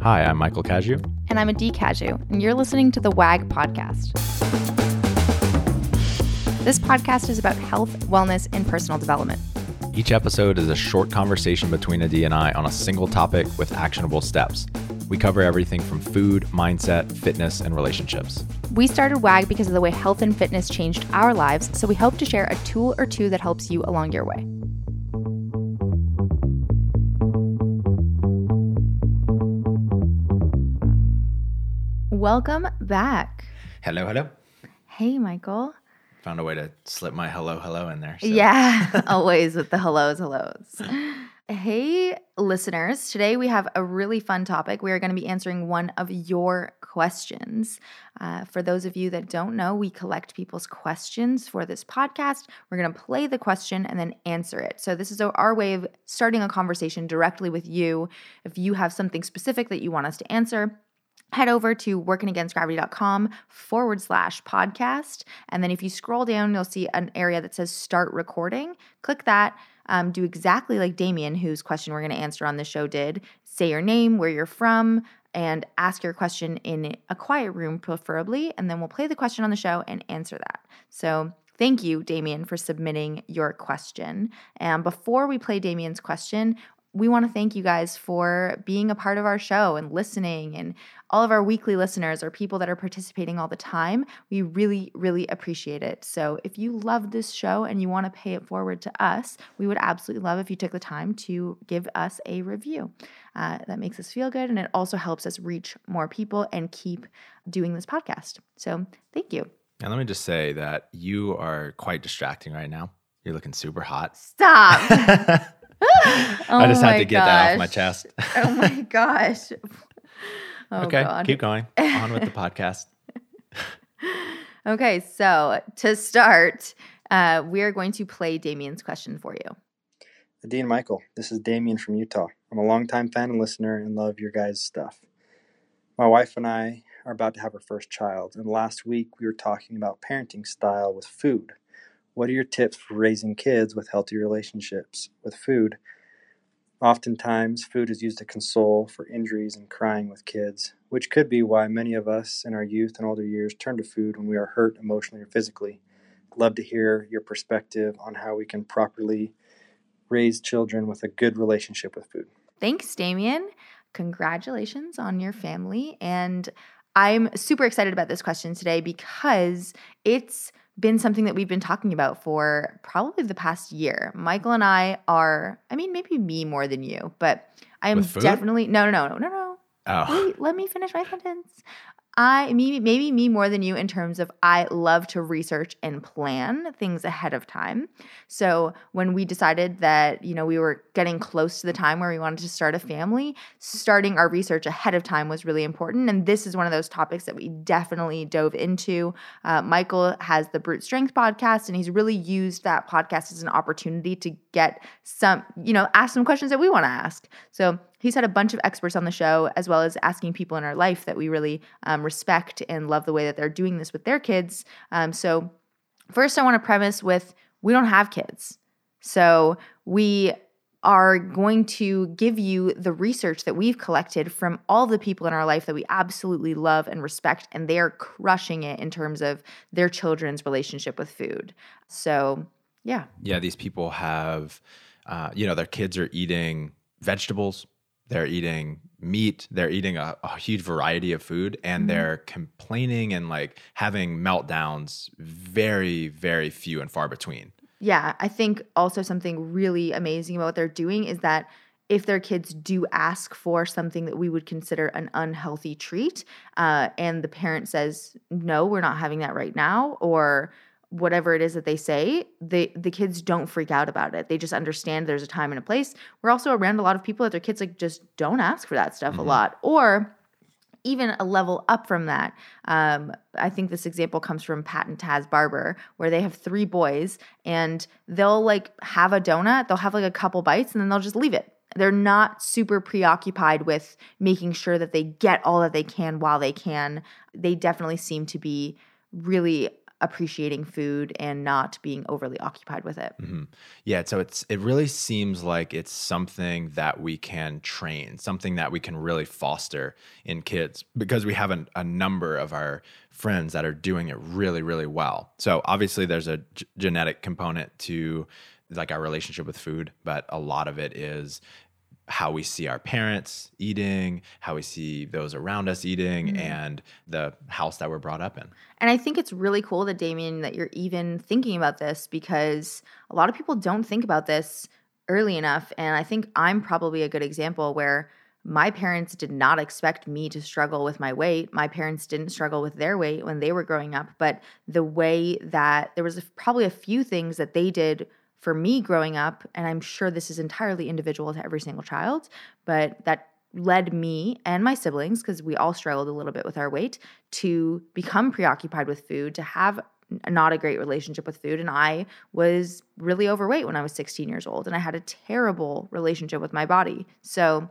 Hi, I'm Michael Caju. And I'm Adee Caju, and you're listening to the WAG Podcast. This podcast is about health, wellness, and personal development. Each episode is a short conversation between Adee and I on a single topic with actionable steps. We cover everything from food, mindset, fitness, and relationships. We started WAG because of the way health and fitness changed our lives, so we hope to share a tool or two that helps you along your way. Welcome back. Hello. Hey, Michael. Found a way to slip my hello in there. So. Yeah, always with the hellos. Hey, listeners. Today we have a really fun topic. We are going to be answering one of your questions. For those of you that don't know, we collect people's questions for this podcast. We're going to play the question and then answer it. So this is our way of starting a conversation directly with you. If you have something specific that you want us to answer, head over to workingagainstgravity.com/podcast. And then if you scroll down, you'll see an area that says start recording. Click that. Do exactly like Damien, whose question we're going to answer on the show did. Say your name, where you're from, and ask your question in a quiet room preferably. And then we'll play the question on the show and answer that. So thank you, Damien, for submitting your question. And before we play Damien's question, we want to thank you guys for being a part of our show and listening, and all of our weekly listeners or people that are participating all the time. We really, really appreciate it. So if you love this show and you want to pay it forward to us, we would absolutely love if you took the time to give us a review. That makes us feel good, and it also helps us reach more people and keep doing this podcast. So thank you. And let me just say that you are quite distracting right now. You're looking super hot. Stop. I just had to get that off my chest. Oh my gosh. Okay, God. Keep going. On with the podcast. Okay, so to start, we are going to play Damien's question for you. Adee and Michael, this is Damien from Utah. I'm a longtime fan and listener and love your guys' stuff. My wife and I are about to have our first child, and last week we were talking about parenting style with food. What are your tips for raising kids with healthy relationships with food? Oftentimes, food is used to console for injuries and crying with kids, which could be why many of us in our youth and older years turn to food when we are hurt emotionally or physically. I'd love to hear your perspective on how we can properly raise children with a good relationship with food. Thanks, Damien. Congratulations on your family. And I'm super excited about this question today because it's been something that we've been talking about for probably the past year. Michael and I are, maybe me more than you, but I am definitely, no. Oh. Wait, let me finish my sentence. Maybe me more than you in terms of I love to research and plan things ahead of time. So when we decided that, we were getting close to the time where we wanted to start a family, starting our research ahead of time was really important. And this is one of those topics that we definitely dove into. Michael has the Brute Strength podcast, and he's really used that podcast as an opportunity to get some, ask some questions that we want to ask. So he's had a bunch of experts on the show, as well as asking people in our life that we really respect and love the way that they're doing this with their kids. So first I want to premise with, we don't have kids. So we are going to give you the research that we've collected from all the people in our life that we absolutely love and respect, and they are crushing it in terms of their children's relationship with food. So yeah. Yeah, these people have, their kids are eating vegetables, they're eating meat, they're eating a huge variety of food, and they're complaining and having meltdowns very, very few and far between. Yeah, I think also something really amazing about what they're doing is that if their kids do ask for something that we would consider an unhealthy treat, and the parent says, no, we're not having that right now, or whatever it is that they say, the kids don't freak out about it. They just understand there's a time and a place. We're also around a lot of people that their kids just don't ask for that stuff a lot, or even a level up from that. I think this example comes from Pat and Taz Barber, where they have 3 boys, and they'll have a donut, they'll have a couple bites, and then they'll just leave it. They're not super preoccupied with making sure that they get all that they can while they can. They definitely seem to be really appreciating food and not being overly occupied with it. Mm-hmm. Yeah. So it really seems like it's something that we can train, something that we can really foster in kids, because we have a number of our friends that are doing it really, really well. So obviously there's a genetic component to like our relationship with food, but a lot of it is how we see our parents eating, how we see those around us eating, and the house that we're brought up in. And I think it's really cool that, Damien, that you're even thinking about this, because a lot of people don't think about this early enough. And I think I'm probably a good example where my parents did not expect me to struggle with my weight. My parents didn't struggle with their weight when they were growing up. But the way that there was probably a few things that they did for me growing up, and I'm sure this is entirely individual to every single child, but that led me and my siblings, because we all struggled a little bit with our weight, to become preoccupied with food, to have not a great relationship with food. And I was really overweight when I was 16 years old, and I had a terrible relationship with my body. So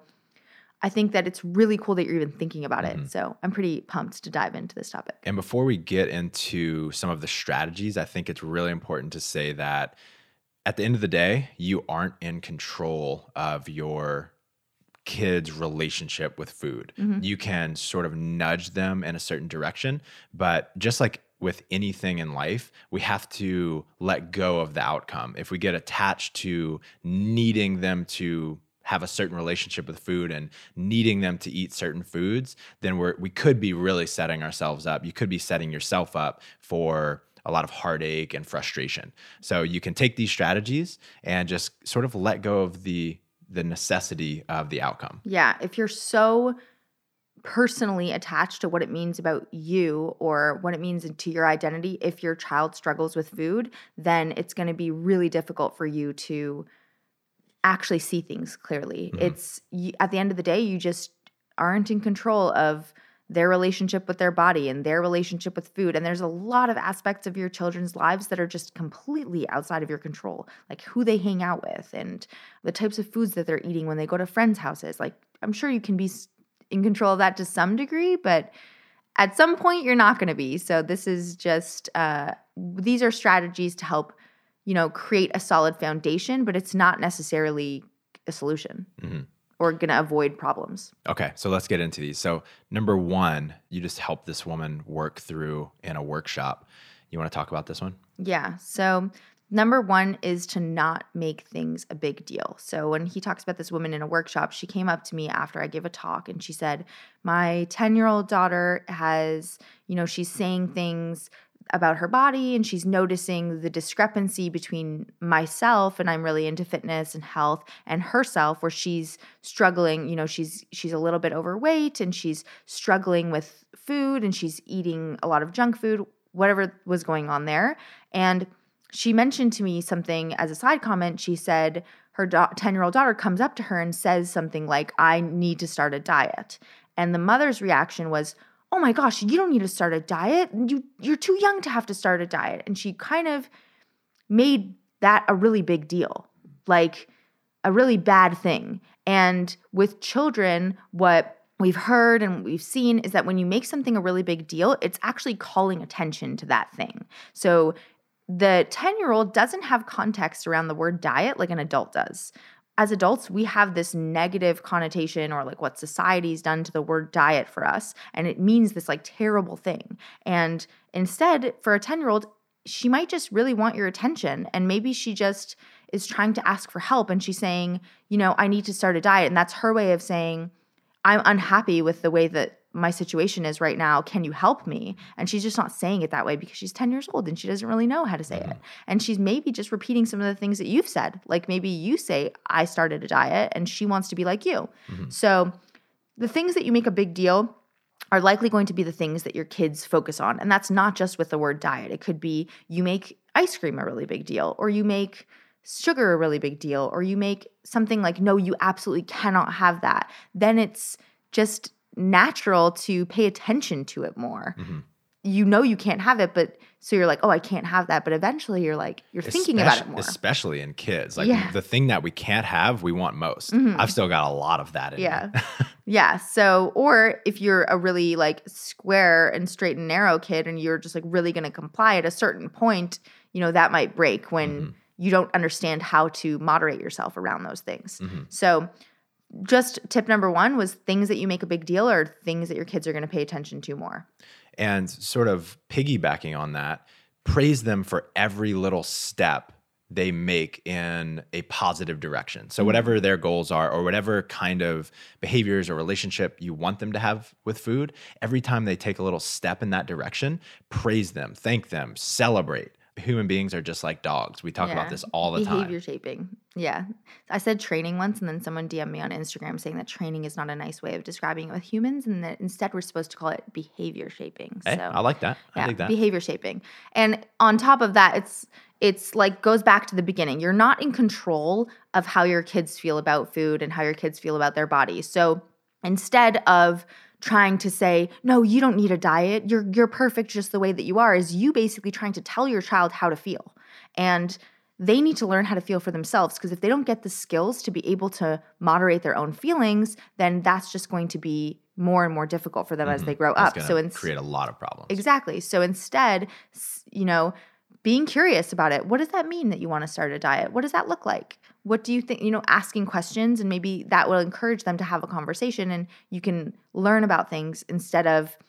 I think that it's really cool that you're even thinking about it. So I'm pretty pumped to dive into this topic. And before we get into some of the strategies, I think it's really important to say that at the end of the day, you aren't in control of your kids' relationship with food. You can sort of nudge them in a certain direction, but just like with anything in life, we have to let go of the outcome. If we get attached to needing them to have a certain relationship with food and needing them to eat certain foods, then we could be really setting ourselves up. You could be setting yourself up for a lot of heartache and frustration. So you can take these strategies and just sort of let go of the necessity of the outcome. Yeah, if you're so personally attached to what it means about you or what it means to your identity, if your child struggles with food, then it's going to be really difficult for you to actually see things clearly. It's at the end of the day, you just aren't in control of their relationship with their body and their relationship with food. And there's a lot of aspects of your children's lives that are just completely outside of your control, like who they hang out with and the types of foods that they're eating when they go to friends' houses. Like, I'm sure you can be in control of that to some degree, but at some point you're not going to be. So this is just, these are strategies to help, create a solid foundation, but it's not necessarily a solution. Or going to avoid problems. Okay, so let's get into these. So number one, you just help this woman work through in a workshop. You want to talk about this one? Yeah. So number one is to not make things a big deal. So when he talks about this woman in a workshop, she came up to me after I gave a talk and she said, my 10-year-old daughter has, she's saying things about her body and she's noticing the discrepancy between myself, and I'm really into fitness and health, and herself, where she's struggling, she's a little bit overweight and she's struggling with food and she's eating a lot of junk food, whatever was going on there. And she mentioned to me something as a side comment. She said her 10-year-old daughter comes up to her and says something like, I need to start a diet. And the mother's reaction was, oh my gosh, you don't need to start a diet. You're too young to have to start a diet. And she kind of made that a really big deal, like a really bad thing. And with children, what we've heard and we've seen is that when you make something a really big deal, it's actually calling attention to that thing. So the 10-year-old doesn't have context around the word diet like an adult does. As adults, we have this negative connotation, or like what society's done to the word diet for us, and it means this like terrible thing. And instead, for a 10-year-old, she might just really want your attention, and maybe she just is trying to ask for help, and she's saying, I need to start a diet, and that's her way of saying, I'm unhappy with the way that my situation is right now. Can you help me? And she's just not saying it that way because she's 10 years old and she doesn't really know how to say it. And she's maybe just repeating some of the things that you've said. Like maybe you say, I started a diet, and she wants to be like you. So the things that you make a big deal are likely going to be the things that your kids focus on. And that's not just with the word diet. It could be you make ice cream a really big deal, or you make sugar a really big deal, or you make something like, no, you absolutely cannot have that. Then it's just natural to pay attention to it more. You can't have it, but so you're like, oh, I can't have that. But eventually you're like, you're thinking about it more. Especially in kids. Like the thing that we can't have, we want most. I've still got a lot of that in me. Yeah. So, or if you're a really like square and straight and narrow kid and you're just like really going to comply at a certain point, that might break when you don't understand how to moderate yourself around those things. So, just tip number 1 was things that you make a big deal or things that your kids are going to pay attention to more. And sort of piggybacking on that, praise them for every little step they make in a positive direction. So whatever their goals are or whatever kind of behaviors or relationship you want them to have with food, every time they take a little step in that direction, praise them, thank them, celebrate. Human beings are just like dogs. We talk about this all the time. Behavior shaping. Yeah. I said training once, and then someone DM'd me on Instagram saying that training is not a nice way of describing it with humans, and that instead we're supposed to call it behavior shaping. Hey, I like that. I dig that. Behavior shaping. And on top of that, it's like goes back to the beginning. You're not in control of how your kids feel about food and how your kids feel about their bodies. So instead of trying to say, no, you don't need a diet, you're perfect just the way that you are, is you basically trying to tell your child how to feel. And they need to learn how to feel for themselves, because if they don't get the skills to be able to moderate their own feelings, then that's just going to be more and more difficult for them as they grow up. So it's create a lot of problems. Exactly. So instead, being curious about it. What does that mean that you want to start a diet? What does that look like? What do you think? Asking questions, and maybe that will encourage them to have a conversation, and you can learn about things instead of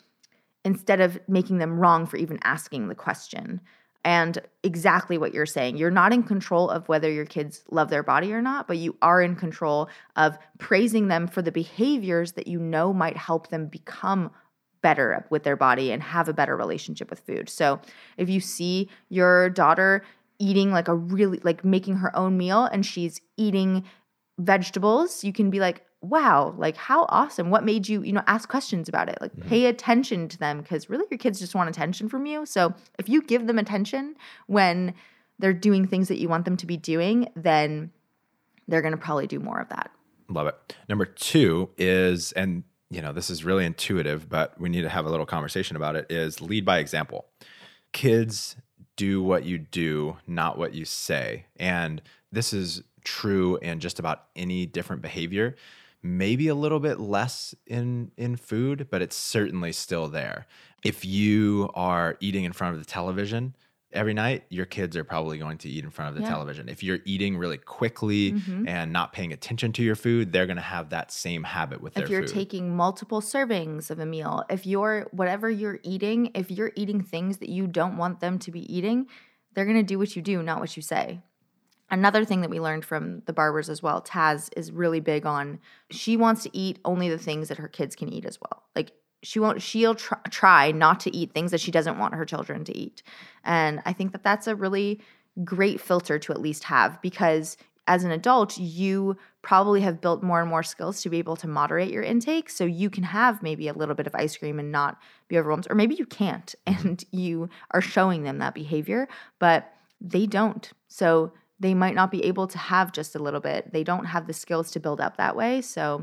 making them wrong for even asking the question. And exactly what you're saying. You're not in control of whether your kids love their body or not, but you are in control of praising them for the behaviors that might help them become better with their body and have a better relationship with food. So if you see your daughter eating making her own meal and she's eating vegetables, you can be like, wow, like how awesome. What made you, ask questions about it. Like pay attention to them, because really your kids just want attention from you. So if you give them attention when they're doing things that you want them to be doing, then they're going to probably do more of that. Love it. Number 2 is, and this is really intuitive, but we need to have a little conversation about it, is lead by example. Kids do what you do, not what you say. And this is true in just about any different behavior. Maybe a little bit less in food, but it's certainly still there. If you are eating in front of the television every night, your kids are probably going to eat in front of the television. If you're eating really quickly and not paying attention to your food, they're going to have that same habit with their food. If you're taking multiple servings of a meal, whatever you're eating, if you're eating things that you don't want them to be eating, they're going to do what you do, not what you say. Another thing that we learned from the Barbers as well, Taz is really big on, she wants to eat only the things that her kids can eat as well. Like she'll try not to eat things that she doesn't want her children to eat. And I think that that's a really great filter to at least have, because as an adult, you probably have built more and more skills to be able to moderate your intake. So you can have maybe a little bit of ice cream and not be overwhelmed, or maybe you can't and you are showing them that behavior, but they don't. So they might not be able to have just a little bit. They don't have the skills to build up that way. So,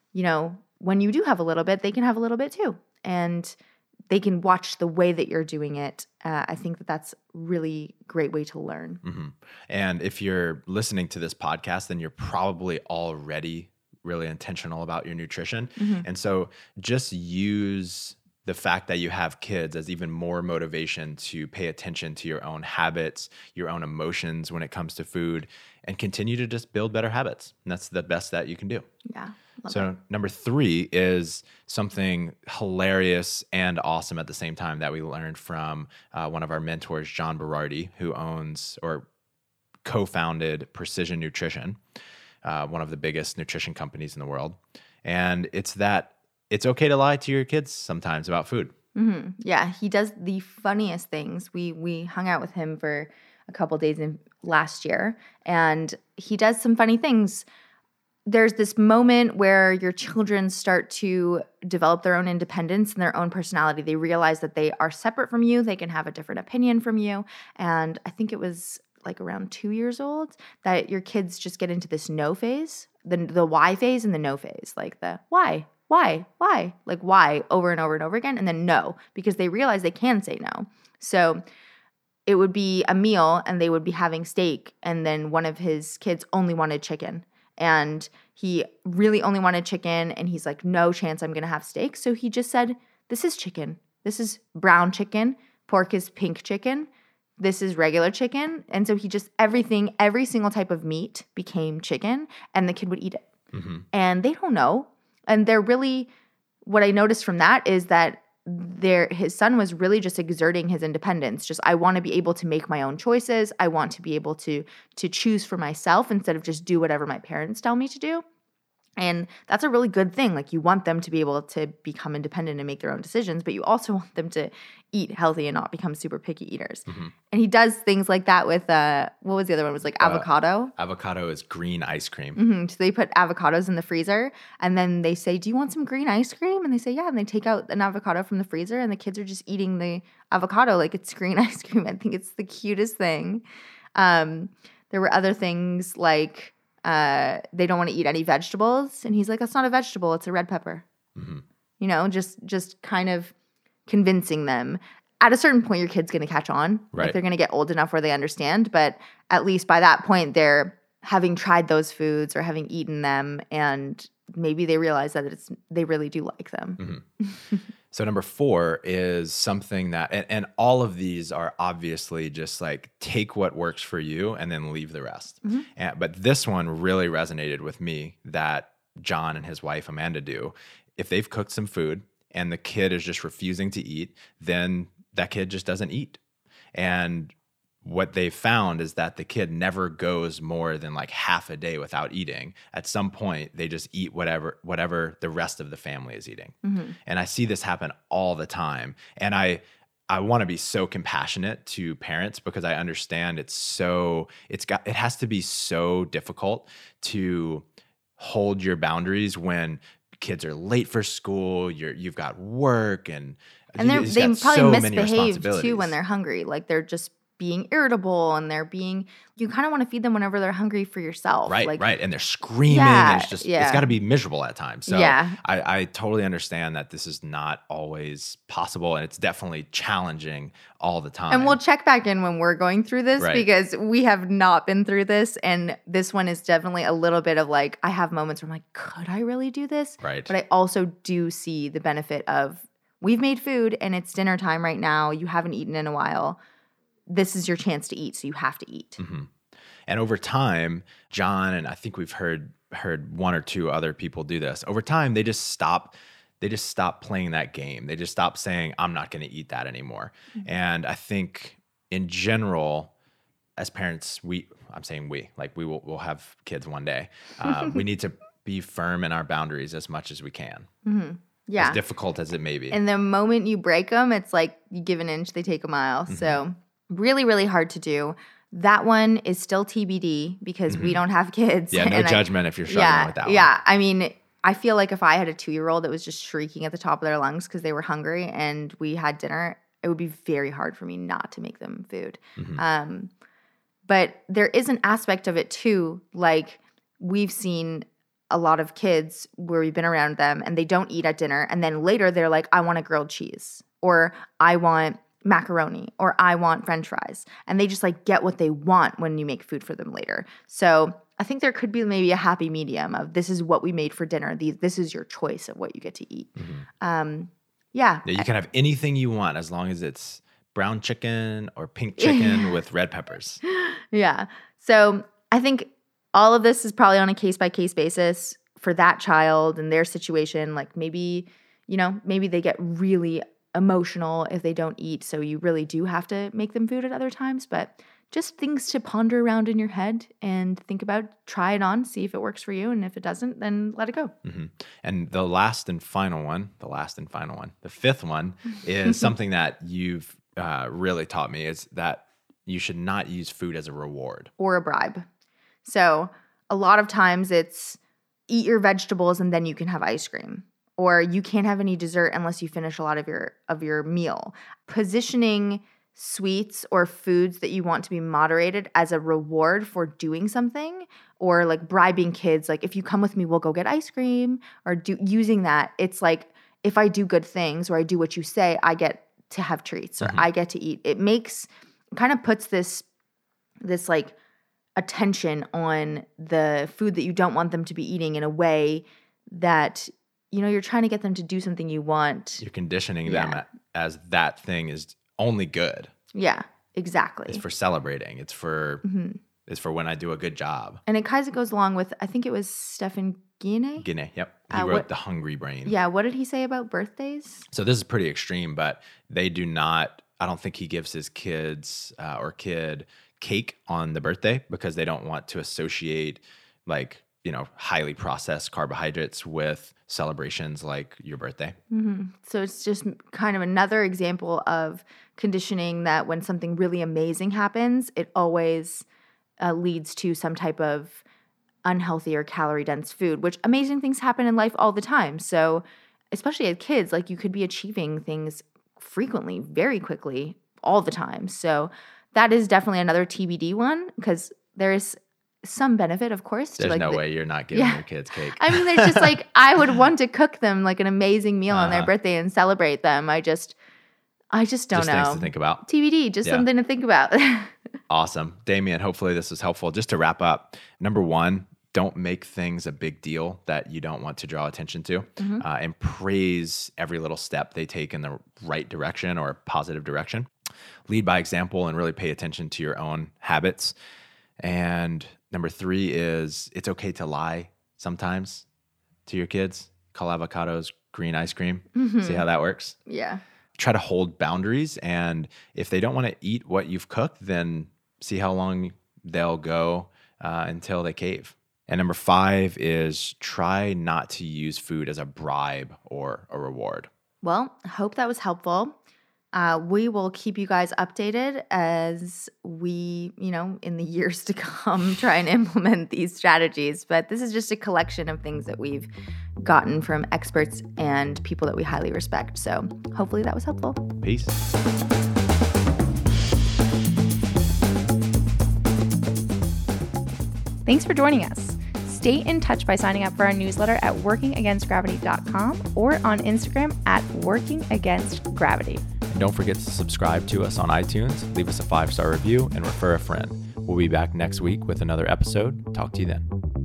when you do have a little bit, they can have a little bit too. And they can watch the way that you're doing it. I think that that's really great way to learn. And if you're listening to this podcast, then you're probably already really intentional about your nutrition. And so just use the fact that you have kids as even more motivation to pay attention to your own habits, your own emotions when it comes to food, and continue to just build better habits. And that's the best that you can do. Yeah. So number 3 is something hilarious and awesome at the same time that we learned from one of our mentors, John Berardi, who owns or co-founded Precision Nutrition, one of the biggest nutrition companies in the world. And it's that it's okay to lie to your kids sometimes about food. Yeah, he does the funniest things. We hung out with him for a couple days last year, and he does some funny things. There's this moment where your children start to develop their own independence and their own personality. They realize that they are separate from you. They can have a different opinion from you. And I think it was like around 2 years old that your kids just get into this no phase, the why phase and the no phase, like the why, like why over and over and over again. And then no, because they realize they can say no. So it would be a meal and they would be having steak. And then one of his kids only wanted chicken. And he really only wanted chicken, and he's like, no chance I'm going to have steak. So he just said, this is chicken. This is brown chicken. Pork is pink chicken. This is regular chicken. And so he just, every single type of meat became chicken, and the kid would eat it. Mm-hmm. And they don't know. And they're really, what I noticed from that is that his son was really just exerting his independence. Just, I want to be able to make my own choices. I want to be able to choose for myself instead of just do whatever my parents tell me to do. And that's a really good thing. Like, you want them to be able to become independent and make their own decisions, but you also want them to eat healthy and not become super picky eaters. Mm-hmm. And he does things like that with, what was the other one? It was like avocado. Avocado is green ice cream. Mm-hmm. So they put avocados in the freezer, and then they say, do you want some green ice cream? And they say, yeah. And they take out an avocado from the freezer, and the kids are just eating the avocado like it's green ice cream. I think it's the cutest thing. There were other things like they don't want to eat any vegetables. And he's like, that's not a vegetable. It's a red pepper. Mm-hmm. You know, just kind of convincing them. At a certain point, your kid's going to catch on. Right. Like, they're going to get old enough where they understand. But at least by that point, they're having tried those foods or having eaten them, and maybe they realize that they really do like them. Mm-hmm. So number 4 is something that, and all of these are obviously just like, take what works for you and then leave the rest. Mm-hmm. But this one really resonated with me, that John and his wife Amanda do. If they've cooked some food and the kid is just refusing to eat, then that kid just doesn't eat. And what they found is that the kid never goes more than like half a day without eating. At some point, they just eat whatever the rest of the family is eating. Mm-hmm. And I see this happen all the time. And I want to be so compassionate to parents, because I understand it has to be so difficult to hold your boundaries when kids are late for school, you've got work, and they probably misbehave too when they're hungry. Like, they're just being irritable, and you kind of want to feed them whenever they're hungry for yourself. Right, like, right. And they're screaming. Yeah, and it's got to be miserable at times. So yeah. I totally understand that this is not always possible, and it's definitely challenging all the time. And we'll check back in when we're going through this, right, because we have not been through this. And this one is definitely a little bit of like, I have moments where I'm like, could I really do this? Right. But I also do see the benefit of, we've made food and it's dinner time right now. You haven't eaten in a while. This is your chance to eat, so you have to eat. Mm-hmm. And over time, John, and I think we've heard one or two other people do this. Over time, they just stop playing that game. They just stop saying, I'm not going to eat that anymore. Mm-hmm. And I think in general, as parents, we'll have kids one day. We need to be firm in our boundaries as much as we can. Mm-hmm. Yeah. As difficult as it may be. And the moment you break them, it's like you give an inch, they take a mile. Mm-hmm. So really, really hard to do. That one is still TBD, because we don't have kids. Yeah, no judgment if you're struggling with that one. Yeah, I mean, I feel like if I had a 2-year-old that was just shrieking at the top of their lungs because they were hungry and we had dinner, it would be very hard for me not to make them food. Mm-hmm. But there is an aspect of it too, like we've seen a lot of kids where we've been around them and they don't eat at dinner, and then later they're like, I want a grilled cheese, or I want macaroni, or I want French fries. And they just like get what they want when you make food for them later. So I think there could be maybe a happy medium of, this is what we made for dinner. This is your choice of what you get to eat. Mm-hmm. Yeah, you can have anything you want as long as it's brown chicken or pink chicken with red peppers. Yeah. So I think all of this is probably on a case-by-case basis for that child and their situation. Like maybe they get really emotional if they don't eat, so you really do have to make them food at other times. But just things to ponder around in your head and think about, try it on, see if it works for you, and if it doesn't, then let it go. Mm-hmm. And the fifth one is something that you've really taught me, is that you should not use food as a reward or a bribe. So a lot of times it's eat your vegetables and then you can have ice cream. Or you can't have any dessert unless you finish a lot of your meal. Positioning sweets or foods that you want to be moderated as a reward for doing something, or like bribing kids, like if you come with me, we'll go get ice cream, or using that. It's like, if I do good things or I do what you say, I get to have treats, or I get to eat. It kind of puts this like attention on the food that you don't want them to be eating in a way that, you're trying to get them to do something you want. You're conditioning them as that thing is only good. Yeah, exactly. It's for celebrating. It's for when I do a good job. And it kind of goes along with, I think it was Stephen Guyenet. Guyenet, yep. He wrote The Hungry Brain. Yeah, what did he say about birthdays? So this is pretty extreme, but they do not, I don't think he gives his kids or kid cake on the birthday because they don't want to associate highly processed carbohydrates with celebrations like your birthday. Mm-hmm. So it's just kind of another example of conditioning that when something really amazing happens, it always leads to some type of unhealthy or calorie-dense food, which amazing things happen in life all the time. So especially as kids, you could be achieving things frequently, very quickly, all the time. So that is definitely another TBD one because there is some benefit, of course. There's no way you're not giving your kids cake. I mean, there's just I would want to cook them an amazing meal on their birthday and celebrate them. I just don't know. Things to think about. TBD, just something to think about. Awesome. Damien, hopefully this was helpful. Just to wrap up, number one, don't make things a big deal that you don't want to draw attention to, and praise every little step they take in the right direction or positive direction. Lead by example and really pay attention to your own habits. And number three is it's okay to lie sometimes to your kids. Call avocados green ice cream. See how that works? Yeah. Try to hold boundaries. And if they don't want to eat what you've cooked, then see how long they'll go until they cave. And number five is try not to use food as a bribe or a reward. Well, I hope that was helpful. We will keep you guys updated as we, in the years to come, try and implement these strategies. But this is just a collection of things that we've gotten from experts and people that we highly respect. So hopefully that was helpful. Peace. Thanks for joining us. Stay in touch by signing up for our newsletter at workingagainstgravity.com or on Instagram at workingagainstgravity. And don't forget to subscribe to us on iTunes, leave us a 5-star review, and refer a friend. We'll be back next week with another episode. Talk to you then.